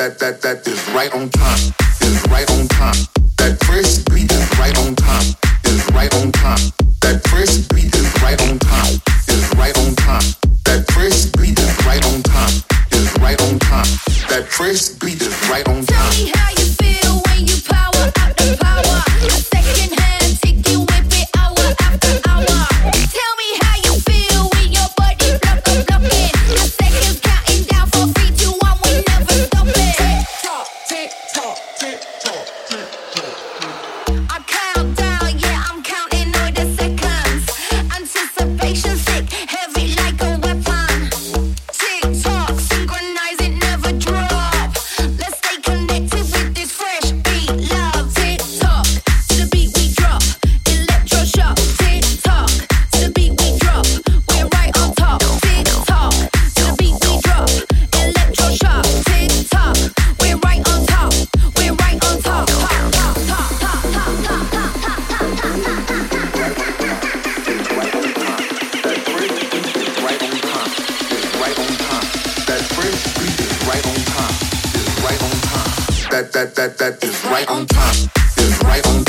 that is right on time, is right on time. That fresh beat is right on time, is right on time. That fresh beat is right on time, is right on time. That fresh beat is right on time, is right on time. That fresh beat is right on time. Tell me how you feel when you power out the power. A second hand tick, you whip it hour after hour. Tell me how you feel when your body blocking. A second's counting down for 3, 2, 1, we never stop it. Tick tock, tick tock, tick tock, tick tock. I count down, yeah, I'm counting all the seconds. Anticipation sick, heavy like a weapon. Tick tock, synchronize it, never drop. Let's stay connected with this fresh beat, love. Tick tock, to the beat we drop. Electroshock, tick tock, to the beat we drop. We're right on top. Tick tock, to the beat we drop. Electroshock, tick tock, we're right on top. We're right on top. That is right on time, is right on time.